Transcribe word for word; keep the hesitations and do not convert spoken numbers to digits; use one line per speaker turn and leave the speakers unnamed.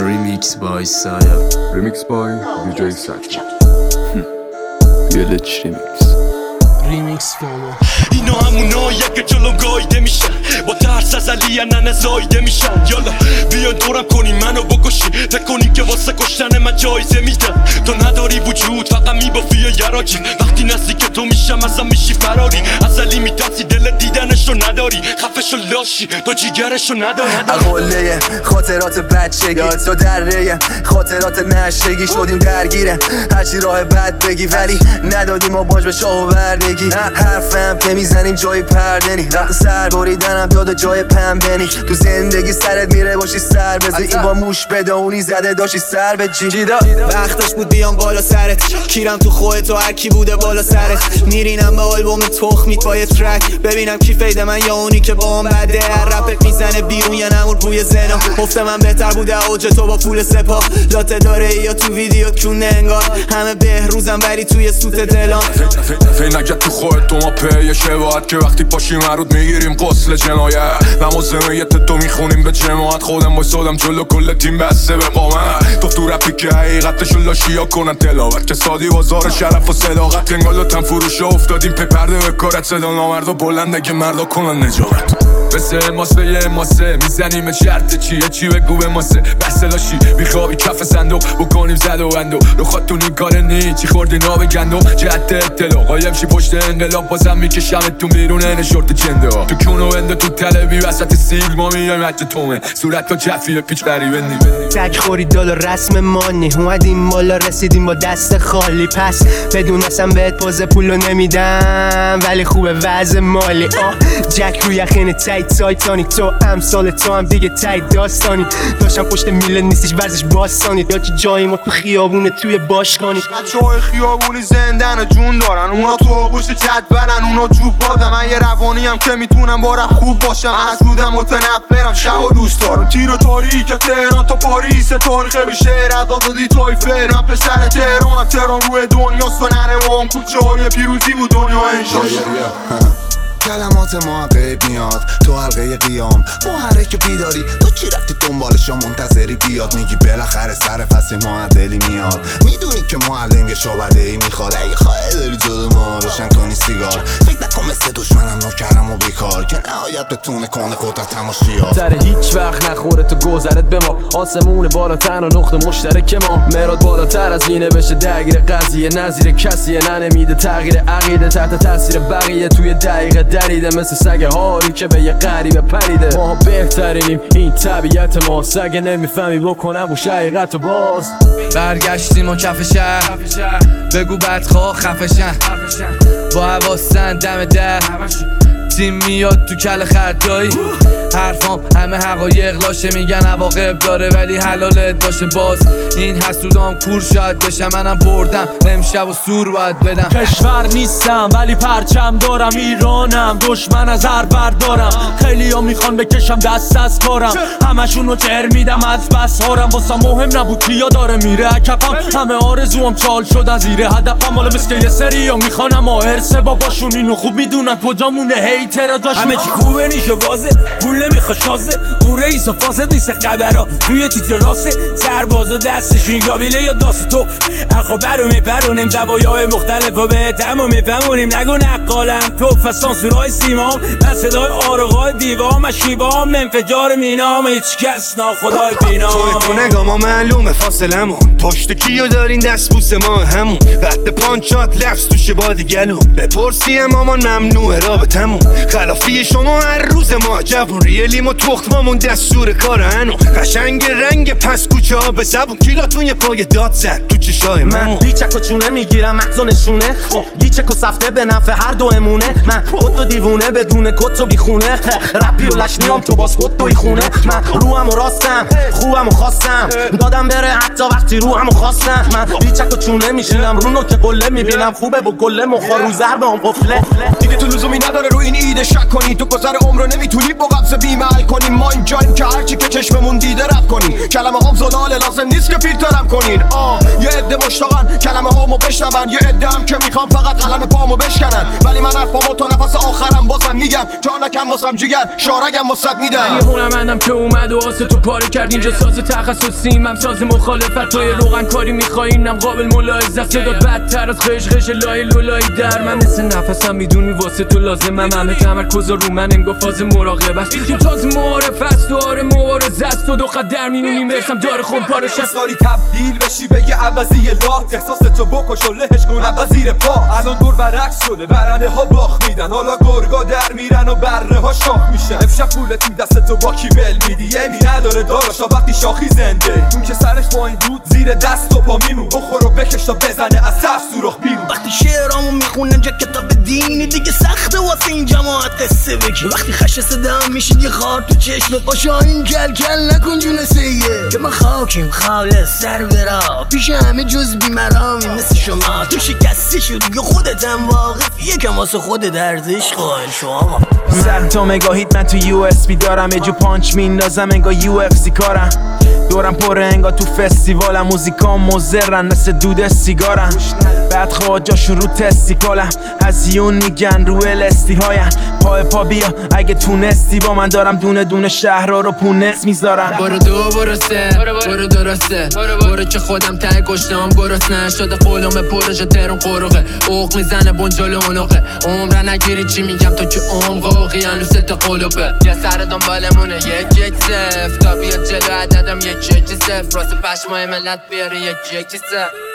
Remix by Saya.
Remix by دی جی Saki.
Village Remix.
ریمیکس فامو
اینا همونایی که جلو گایده میشن، با ترس از علی ننه زایده میشن. یالا بیان دورم کنی منو بکشی، فکر کنی که واسه کشتن من جایزه میدن. تو نداری وجود فقط میبافی یا یراجی، وقتی نزدیک تو میشم ازم میشی فراری. از علی میترسی دل دیدنشو نداری، خفشو لاشی تو جیگرشو نداری.
قله خاطرات بچگی تو دره خاطرات نشگی، شدیم درگیره هرچی راه بد بگی، ولی ندادیم ما باج به شاه و بردگی. حرفم که میزنیم جای پردنی، وقت سر بریدنم یاد جای پنبنی. تو زندگی سرت میره باشی سر بزی، این با موش بدونی زده داشتی سر به جی.
وقتش بود بیام بالا سرت، کیرم تو خودت و هرکی بوده بالا سرت. میرینم به آلبوم تخمیت با یه ترک، ببینم کی فیده من یا اونی که با هم بده. هر رپت میزنه بیرون یا نمور روی زنا، گفته من بهتر بوده اوج تو با پول سپاه. لاته داره یا تو ویدیو کونه انگار، همه بهروزم ولی توی سوت دلان.
فی نگه تو خودت تو ما پیه شباهت که وقتی پاشیم مرود میگیریم قسل جنایه. نمازمیت تو میخونیم به جماعت، خودم بایستادم جلو کل تیم بسته به قامت. تو تو رپی که حقیقتشو لاشیا کنن تلاوت، که سادی بازار شرف و صداقت. انگالاتم فروش افتادیم پی پرده به کارت، صدا نامرد و بلنده که مردا کنن نجابت. مثل ماسه یه ماسه میزنیم شرط چیه چی بگو به ماسه. بسته لاشی میخوابی کف صندوق بکنیم زد و اندو. رو خودتون این کار نی چی خوردی ناب گندو. جهت اطلاع قایم شی پشت انقلاب، بازم میکشم تو بیرونه نشورت چنده. تو کونو انده تو تلوی وسط سیل ما میایم حج تومه، صورت تو جفیه پیچ غریبه نی.
تک خوری دلار رسم مانی، اومدیم بالا رسیدیم با دست خالی. پس بدونستم بهت پوز پولو نمیدم، ولی خوبه وضع مالی. آه جک روی یخین تایت سایتانی، تو امثال تو هم دیگه تایت داستانی. داشتم پشت میله نیستیش ورزش باستانی، یا که جایی ما تو خیابونه توی باشگانی.
بچه های خیابونی زندن و جون دارن، اونا تو آغوش جدولن، اونا جوب بادن. من یه روانی هم که میتونم بارم خوب باشم، از بودم متنفرم شب و دوست دارم. تیر و تاریک تهران تا پاریس، تاریخ بیشه رداد و دیتای فرم. پسر تهرانم تهران روی دنیا سنره وام، کوچه های پیروزی بود دنیا انشاش.
کلمات ما غیب میاد تو حلقه قیام، محرک بیداری تو چی رفتی دنبالشا منتظری بیاد. میگی بالاخره سر فصل معدلی میاد، میدونی که معلم یه شعبده ای میخواد. اگه خواهی داری جلو ما روشن کنی سیگار، فکر نکن مثل دشمنم نوکرم و بیکار، که نهایت بتونه کنه قدرت تماشیا.
سر هیچ وقت نخوره تو گذرت به ما، آسمون بالاتر و نقطه مشترک ما. مراد بالاتر از اینه بشه درگیر قضیه، نظیر کسیه ننمیده تغییر عقیده. تحت تاثیر بقیه توی دقیقه دریده، مثل سگ هاری که به یه غریبه پریده. ما بهترینیم این طبیعت ما، سگ نمیفهمی بکنم و شقیقت و باز.
برگشتیم و کف شهر، بگو بدخواه خفشن، با حواسن دم در تیم میاد تو کل خردایی. حرفام همه حقایق لاشه، میگن عواقب داره ولی حلالت باشه. باز این حسودام کور شاید بشم، منم بردم امشب و سور باید بدم.
کشور نیستم ولی پرچم دارم، ایرانم دشمن از هر بردارم. خیلی ها میخوان بکشم دست از کارم، همشون رو چهر میدم از بس هارم. واسه مهم نبود کیا داره میره کفم، همه آرزوام چال شدن زیر هدفم. حالا مثل یه سری ها میخوانم آهرسه باباشون، اینو خوب میدونن کجا مونه هیتر داشت. همه چی خوبه نیشه وازه، پول نمیخوا شازه، اوره ایسا فاسد نیست قبرا توی تیتر راسه. سربازا دستشون گابیله یا داست تو اخو برو میپرونیم، دوایای مختلف و به تمام میفهمونیم. نگو نقالم تو فستان سورای سیمام، من صدای آرقای دیوام شیبام. انفجار مینام هیچ کس ناخدای بینام.
توی تو نگاه ما معلومه فاصلمون، پشت کیو دارین دست بوس ما همون. رد پانچات لفظ توشه با دیگلون، بپرسیم مامان ممنوعه رابطمون. خلافی شما هر روز ما جوون، ریلیم و تخمامون دستور کار هنو. قشنگ رنگ پس کوچه ها به زبون، کیلاتون یه پای داد زد تو چشای من.
بیچک و چونه میگیرم مغز و نشونه، گیچک و سفته به نفع هر دو امونه. من خود و دیوونه بدون کت و بیخونه، رپی و لشنیام تو باز خود توی خونه. من روحم و راستم خوبم و خواستم، دادم بره حتی وقتی روحم و خواستم. من بیچک و چونه میشینم رو نوک قله، میبینم خوبه با گله مخار رو ضربه هم قفله. دیگه تو لزومی نداره رو این ایده شک کنی. تو گذر عمر رو نمیتونی با قبض بیمل کنی. ما اینجاییم که هرچی که چشممون دیده رد کنیم. کلمه هم زلاله لازم نیست که فیلترم کنین. آه یه عده مشتاقن کلمه هامو بشنون، یه عده هم که میخوام فقط قلم پامو بشکنن. ولی من حرفامو تا نفس آخرم بازم میگم، جا نکم واسم جگر شارگم واسط میدم.
یه هنرمندم که اومد و آسه تو پاره کرد. اینجا ساز تخصصیم، هم ساز مخالفت. توی روغن کاری میخوای اینم قابل ملاحظه. صدات بدتر از قشقش لای لولایی در من. مثل نفسم میدونی واسه تو لازمم. همه تمرکز رو من انگار فاز مراقبت. این تاز معارف است و آره مبارزه است. و دو قدر مینونیم برسم داره خون پارش است.
سالی تبدیل بشی بگه عوضی لات. احساس تو بکش و لهش کن عوضی پا. الان دور برعکس شده، برنده ها باخ میدن. حالا گرگا در میرن و بره ها شاخ میشن. امشب پولت این دست تو با کی ول میدی؟ یمی نداره داراشا وقتی شاخی زنده. اون که سرش با این دود زیر دست و پا میمون. بخور و بکش تا بزنه از سر سوراخ بیرون.
وقتی شعرامو میخونم جا کتاب دینی دیگه سخته واسه این جماعت قصه بگی. وقتی خش صدام میشید یه خار تو چشمت باشا این کل کل نکن جون سیه. که من خاکیم خالص سر برا پیش همه جز بیمرامی مثل شما. تو شکسته شدی یا خودت هم واقف یکم واسه خود دردش قائل شما.
صد تا مگاهیت من تو یو اس بی دارم. یه جو پانچ میندازم انگار یو اف سی کارم. دورم پره انگار تو فستیوالم. موزیکام مزرن مثل دود سیگارم. بعد خواه جاشون رو تستیکالم. هزیون میگن رو الستی هایم. پای پا بیا اگه تونستی با من دارم دونه دونه شهرها رو پونس میذارم.
برو دو برو سه برو درسته برو که خودم ته گشتم گرسنه شده. قولم پروژه ترون قروقه اوق میزنه بونجل اونقه. عمره نگیری چی میگم تو که عمق اوقیانوس ست قلوبه. یه سر دنبالمونه یک یک صفر تا بیاد جلو عددم یک یک صفر. راست پشمای ملت بیاره یک یک صفر.